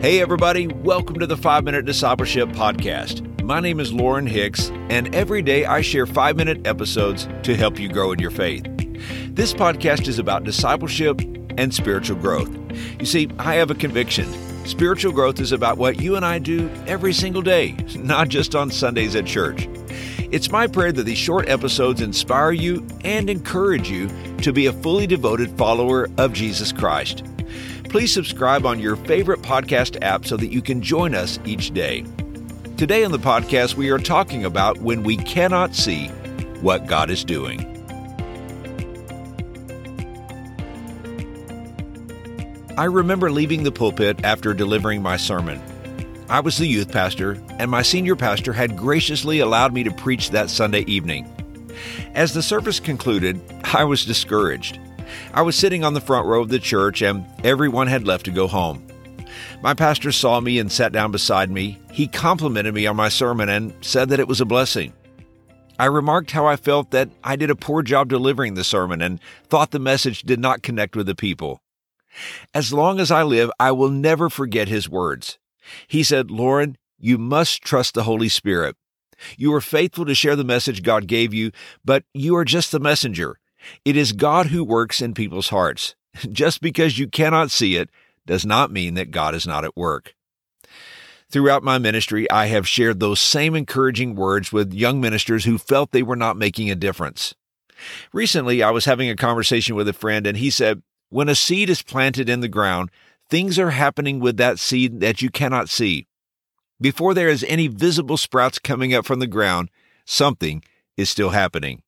Hey everybody, welcome to the 5-Minute Discipleship Podcast. My name is Lauren Hicks, and every day I share 5-minute episodes to help you grow in your faith. This podcast is about discipleship and spiritual growth. You see, I have a conviction. Spiritual growth is about what you and I do every single day, not just on Sundays at church. It's my prayer that these short episodes inspire you and encourage you to be a fully devoted follower of Jesus Christ. Please subscribe on your favorite podcast app so that you can join us each day. Today on the podcast, we are talking about when we cannot see what God is doing. I remember leaving the pulpit after delivering my sermon. I was the youth pastor, and my senior pastor had graciously allowed me to preach that Sunday evening. As the service concluded, I was discouraged. I was sitting on the front row of the church, and everyone had left to go home. My pastor saw me and sat down beside me. He complimented me on my sermon and said that it was a blessing. I remarked how I felt that I did a poor job delivering the sermon and thought the message did not connect with the people. As long as I live, I will never forget his words. He said, "Lauren, you must trust the Holy Spirit. You are faithful to share the message God gave you, but you are just the messenger. It is God who works in people's hearts. Just because you cannot see it does not mean that God is not at work." Throughout my ministry, I have shared those same encouraging words with young ministers who felt they were not making a difference. Recently, I was having a conversation with a friend, and he said, when a seed is planted in the ground, things are happening with that seed that you cannot see. Before there is any visible sprouts coming up from the ground, something is still happening.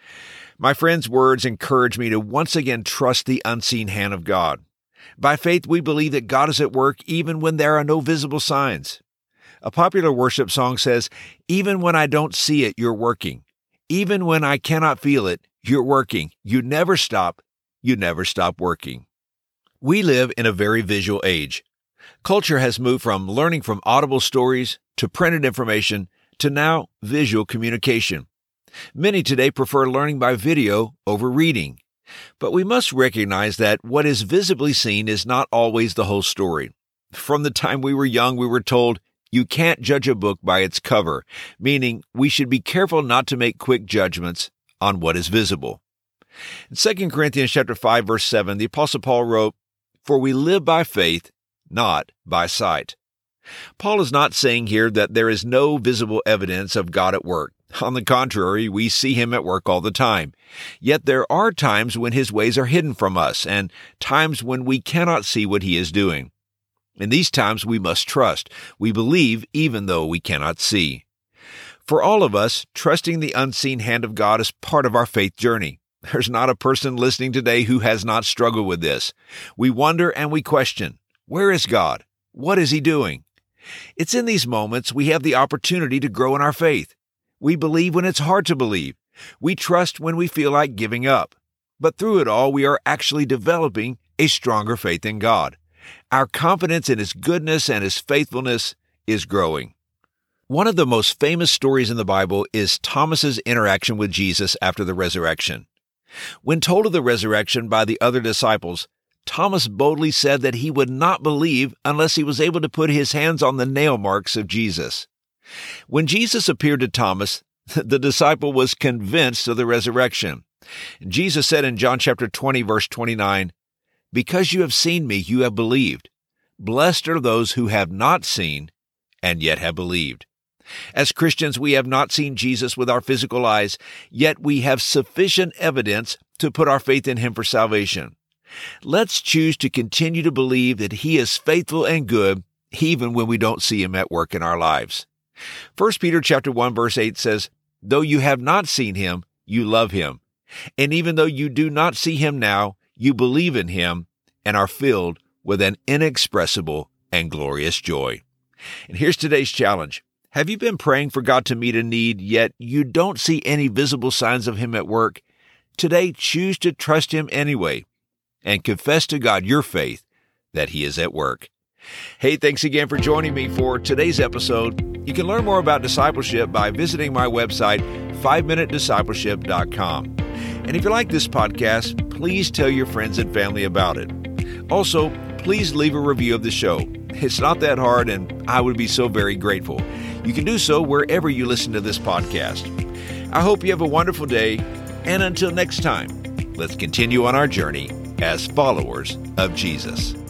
My friend's words encourage me to once again trust the unseen hand of God. By faith, we believe that God is at work even when there are no visible signs. A popular worship song says, "Even when I don't see it, you're working. Even when I cannot feel it, you're working. You never stop. You never stop working." We live in a very visual age. Culture has moved from learning from audible stories to printed information to now visual communication. Many today prefer learning by video over reading. But we must recognize that what is visibly seen is not always the whole story. From the time we were young, we were told, you can't judge a book by its cover, meaning we should be careful not to make quick judgments on what is visible. In 2 Corinthians chapter 5, verse 7, the Apostle Paul wrote, "For we live by faith, not by sight." Paul is not saying here that there is no visible evidence of God at work. On the contrary, we see him at work all the time. Yet there are times when his ways are hidden from us and times when we cannot see what he is doing. In these times, we must trust. We believe even though we cannot see. For all of us, trusting the unseen hand of God is part of our faith journey. There's not a person listening today who has not struggled with this. We wonder and we question, where is God? What is he doing? It's in these moments we have the opportunity to grow in our faith. We believe when it's hard to believe. We trust when we feel like giving up. But through it all, we are actually developing a stronger faith in God. Our confidence in his goodness and his faithfulness is growing. One of the most famous stories in the Bible is Thomas's interaction with Jesus after the resurrection. When told of the resurrection by the other disciples, Thomas boldly said that he would not believe unless he was able to put his hands on the nail marks of Jesus. When Jesus appeared to Thomas, the disciple was convinced of the resurrection. Jesus said in John chapter 20, verse 29, "Because you have seen me, you have believed. Blessed are those who have not seen and yet have believed." As Christians, we have not seen Jesus with our physical eyes, yet we have sufficient evidence to put our faith in him for salvation. Let's choose to continue to believe that he is faithful and good, even when we don't see him at work in our lives. 1 Peter chapter 1, verse 8 says, "Though you have not seen him, you love him. And even though you do not see him now, you believe in him and are filled with an inexpressible and glorious joy." And here's today's challenge. Have you been praying for God to meet a need, yet you don't see any visible signs of him at work? Today, choose to trust him anyway and confess to God your faith that he is at work. Hey, thanks again for joining me for today's episode. You can learn more about discipleship by visiting my website, 5minutediscipleship.com. And if you like this podcast, please tell your friends and family about it. Also, please leave a review of the show. It's not that hard, and I would be so very grateful. You can do so wherever you listen to this podcast. I hope you have a wonderful day, and until next time, let's continue on our journey as followers of Jesus.